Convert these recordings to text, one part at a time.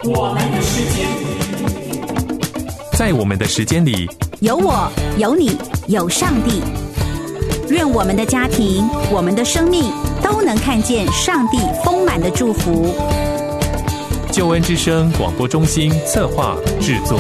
我们的时间， 在我们的时间里， 有我，有你，有上帝。愿我们的家庭，我们的生命都能看见上帝丰满的祝福。 救恩之声广播中心策划制作。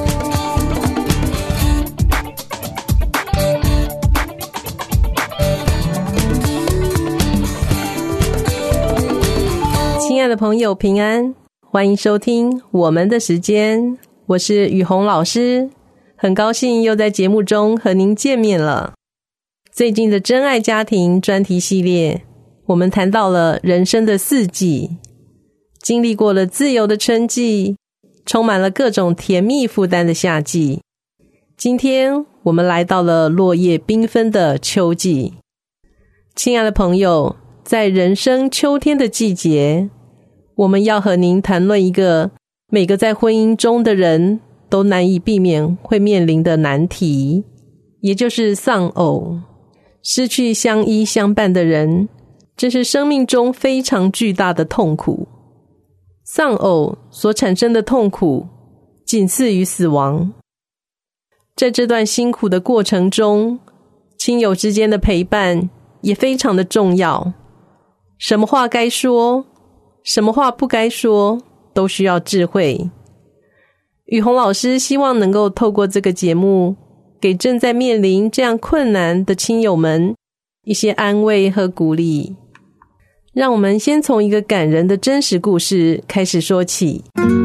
亲爱的朋友，平安，欢迎收听我们的时间，我是雨红老师，很高兴又在节目中和您见面了。最近的真爱家庭专题系列，我们谈到了人生的四季，经历过了自由的春季，充满了各种甜蜜负担的夏季，今天我们来到了落叶缤纷的秋季。亲爱的朋友，在人生秋天的季节，我们要和您谈论一个每个在婚姻中的人都难以避免会面临的难题，也就是丧偶。失去相依相伴的人，这是生命中非常巨大的痛苦。丧偶所产生的痛苦仅次于死亡。在这段辛苦的过程中，亲友之间的陪伴也非常的重要。什么话该说，什么话不该说，都需要智慧。雨红老师希望能够透过这个节目，给正在面临这样困难的亲友们一些安慰和鼓励。让我们先从一个感人的真实故事开始说起。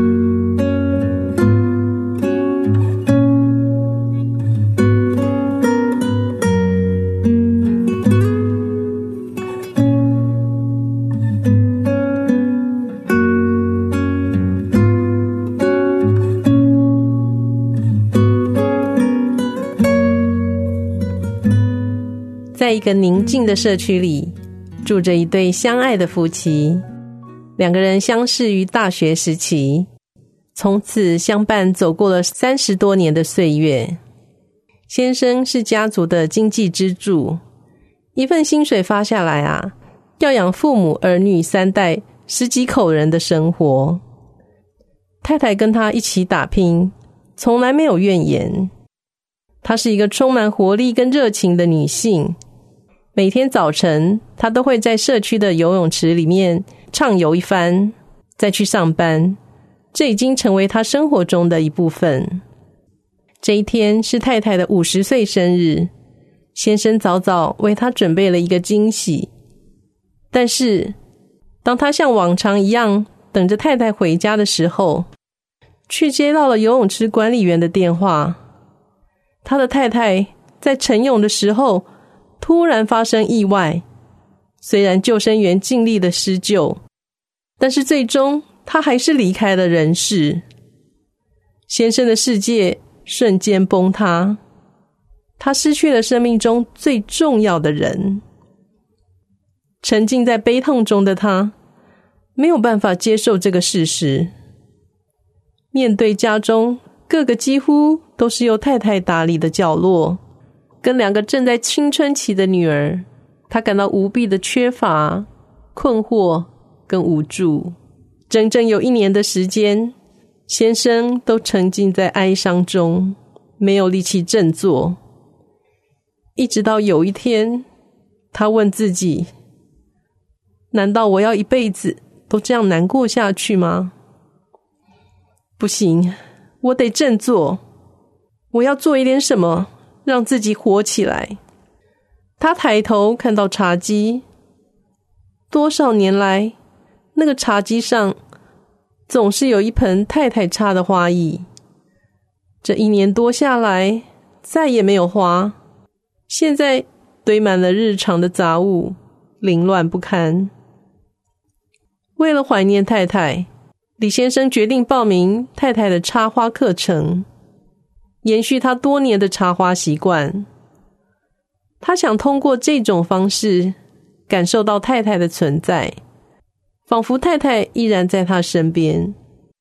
在一个宁静的社区里，住着一对相爱的夫妻。两个人相识于大学时期，从此相伴走过了30多年的岁月。先生是家族的经济支柱，一份薪水发下来要养父母儿女3代10几口人的生活。太太跟他一起打拼，从来没有怨言。她是一个充满活力跟热情的女性。每天早晨，她都会在社区的游泳池里面畅游一番，再去上班。这已经成为她生活中的一部分。这一天是太太的50岁生日，先生早早为她准备了一个惊喜。但是，当他像往常一样等着太太回家的时候，却接到了游泳池管理员的电话。他的太太在晨泳的时候突然发生意外，虽然救生员尽力的施救，但是最终他还是离开了人世。先生的世界瞬间崩塌，他失去了生命中最重要的人。沉浸在悲痛中的他，没有办法接受这个事实。面对家中各个几乎都是由太太打理的角落，跟2个正在青春期的女儿，他感到无比的缺乏、困惑跟无助。整整有1年的时间，先生都沉浸在哀伤中，没有力气振作。一直到有一天，他问自己，难道我要一辈子都这样难过下去吗？不行，我得振作，我要做一点什么让自己活起来。他抬头看到茶几，多少年来，那个茶几上总是有一盆太太插的花艺。这1年多下来，再也没有花，现在堆满了日常的杂物，凌乱不堪。为了怀念太太，李先生决定报名太太的插花课程，延续他多年的插花习惯。他想通过这种方式感受到太太的存在，仿佛太太依然在他身边。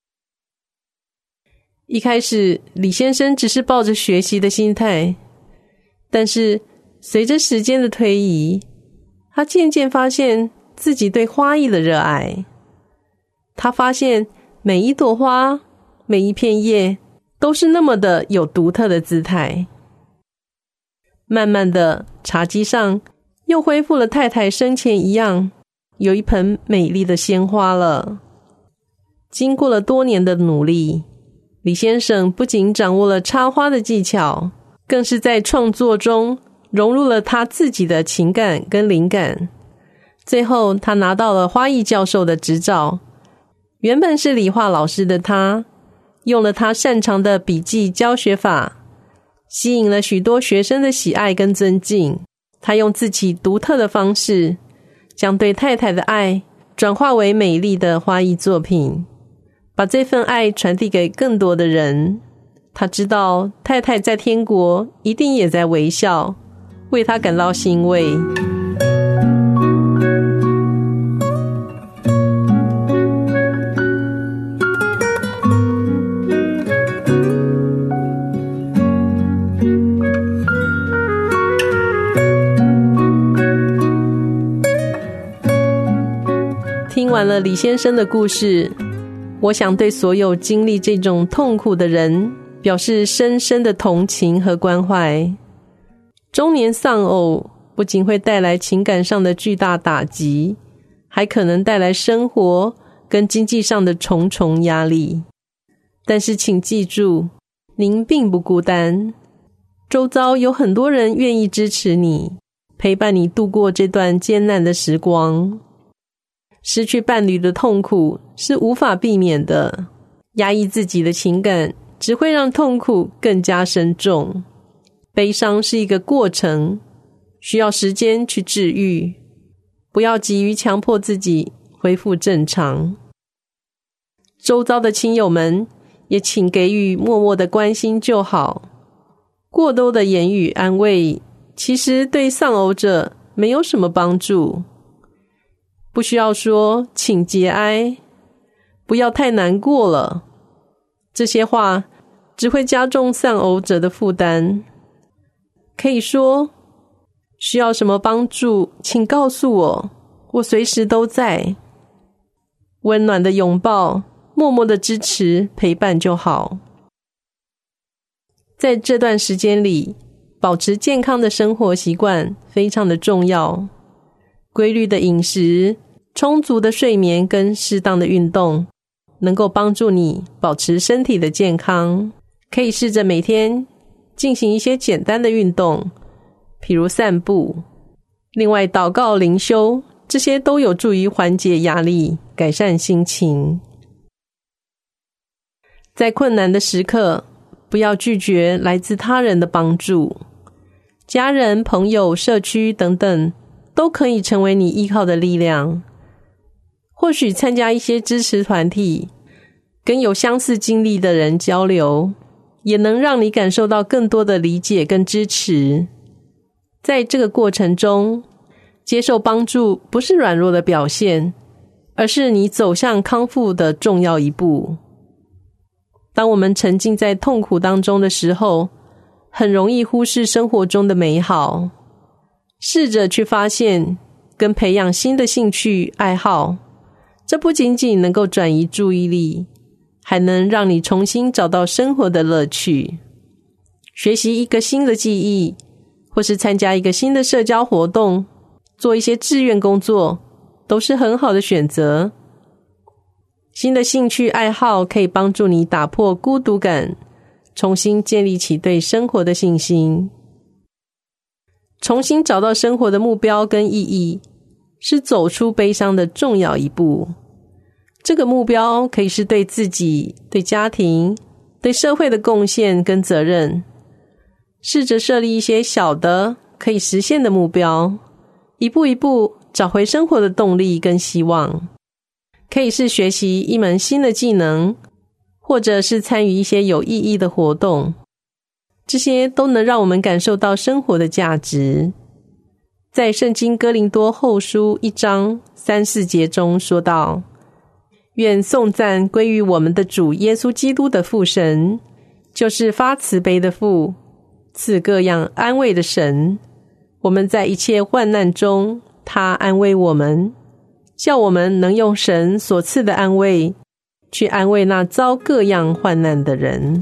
一开始，李先生只是抱着学习的心态，但是随着时间的推移，他渐渐发现自己对花艺的热爱。他发现每一朵花，每一片叶，都是那么的有独特的姿态。慢慢的，茶几上又恢复了太太生前一样，有一盆美丽的鲜花了。经过了多年的努力，李先生不仅掌握了插花的技巧，更是在创作中融入了他自己的情感跟灵感。最后他拿到了花艺教授的执照。原本是理化老师的他，用了他擅长的笔记教学法，吸引了许多学生的喜爱跟尊敬。他用自己独特的方式，将对太太的爱转化为美丽的花艺作品，把这份爱传递给更多的人。他知道太太在天国一定也在微笑，为他感到欣慰。听完了李先生的故事，我想对所有经历这种痛苦的人表示深深的同情和关怀。中年丧偶不仅会带来情感上的巨大打击，还可能带来生活跟经济上的重重压力。但是请记住，您并不孤单，周遭有很多人愿意支持你，陪伴你度过这段艰难的时光。失去伴侣的痛苦是无法避免的，压抑自己的情感只会让痛苦更加深重。悲伤是一个过程，需要时间去治愈，不要急于强迫自己恢复正常。周遭的亲友们也请给予默默的关心就好。过多的言语安慰其实对丧偶者没有什么帮助。不需要说请节哀，不要太难过了，这些话只会加重丧偶者的负担。可以说需要什么帮助请告诉我，我随时都在。温暖的拥抱，默默的支持陪伴就好。在这段时间里，保持健康的生活习惯非常的重要。规律的饮食，充足的睡眠跟适当的运动，能够帮助你保持身体的健康。可以试着每天进行一些简单的运动，譬如散步。另外祷告灵修，这些都有助于缓解压力，改善心情。在困难的时刻，不要拒绝来自他人的帮助。家人、朋友、社区等等都可以成为你依靠的力量。或许参加一些支持团体，跟有相似经历的人交流，也能让你感受到更多的理解跟支持。在这个过程中，接受帮助不是软弱的表现，而是你走向康复的重要一步。当我们沉浸在痛苦当中的时候，很容易忽视生活中的美好。试着去发现跟培养新的兴趣爱好，这不仅仅能够转移注意力，还能让你重新找到生活的乐趣。学习一个新的技艺，或是参加一个新的社交活动，做一些志愿工作，都是很好的选择。新的兴趣爱好可以帮助你打破孤独感，重新建立起对生活的信心。重新找到生活的目标跟意义，是走出悲伤的重要一步。这个目标可以是对自己、对家庭、对社会的贡献跟责任。试着设立一些小的可以实现的目标，一步一步找回生活的动力跟希望。可以是学习一门新的技能，或者是参与一些有意义的活动，这些都能让我们感受到生活的价值。在圣经哥林多后书1章3、4节中说道：愿颂赞归于我们的主耶稣基督的父神，就是发慈悲的父，赐各样安慰的神。我们在一切患难中，他安慰我们，叫我们能用神所赐的安慰， 去安慰那遭各样患难的人。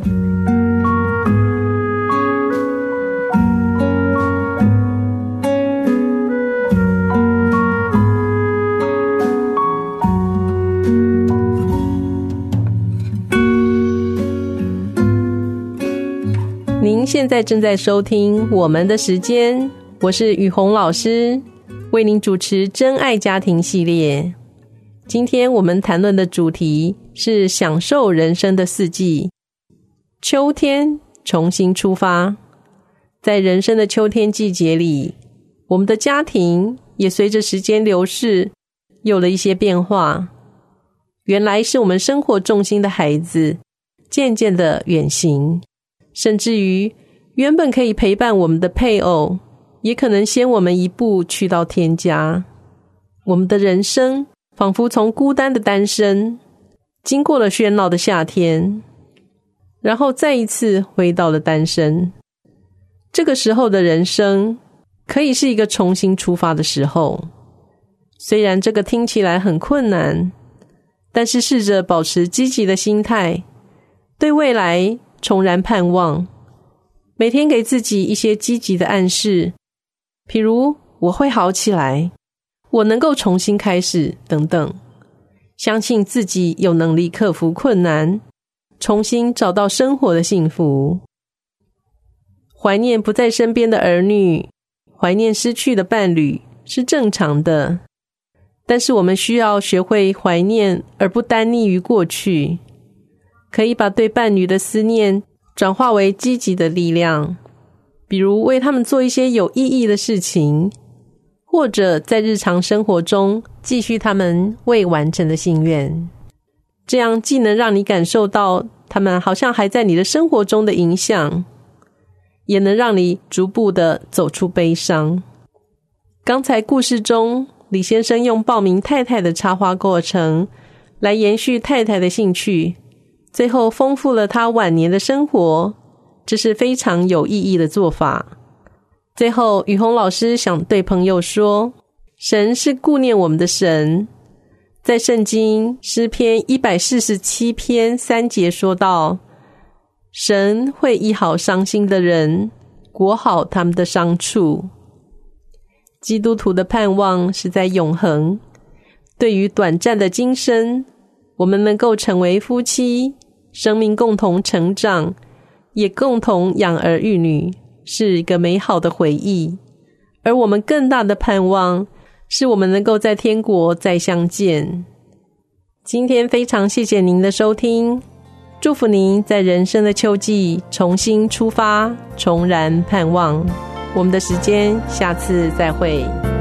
您现在正在收听我们的时间，我是雨虹老师，为您主持真爱家庭系列。今天我们谈论的主题是享受人生的四季，秋天重新出发。在人生的秋天季节里，我们的家庭也随着时间流逝有了一些变化。原来是我们生活重心的孩子渐渐的远行，甚至于原本可以陪伴我们的配偶，也可能先我们一步去到天家。我们的人生仿佛从孤单的单身，经过了喧闹的夏天，然后再一次回到了单身。这个时候的人生可以是一个重新出发的时候。虽然这个听起来很困难，但是试着保持积极的心态，对未来重燃盼望，每天给自己一些积极的暗示，譬如我会好起来，我能够重新开始等等，相信自己有能力克服困难，重新找到生活的幸福。怀念不在身边的儿女，怀念失去的伴侣是正常的，但是我们需要学会怀念而不单溺于过去，可以把对伴侣的思念转化为积极的力量，比如为他们做一些有意义的事情，或者在日常生活中继续他们未完成的心愿。这样既能让你感受到他们好像还在你的生活中的影响，也能让你逐步的走出悲伤。刚才故事中，李先生用报名太太的插花过程来延续太太的兴趣，最后丰富了他晚年的生活，这是非常有意义的做法。最后，雨虹老师想对朋友说，神是顾念我们的神。在圣经诗篇147篇3节说道，神会医好伤心的人，裹好他们的伤处。基督徒的盼望是在永恒，对于短暂的今生，我们能够成为夫妻，生命共同成长，也共同养儿育女，是一个美好的回忆。而我们更大的盼望是我们能够在天国再相见。今天非常谢谢您的收听，祝福您在人生的秋季重新出发，重燃盼望。我们的时间下次再会。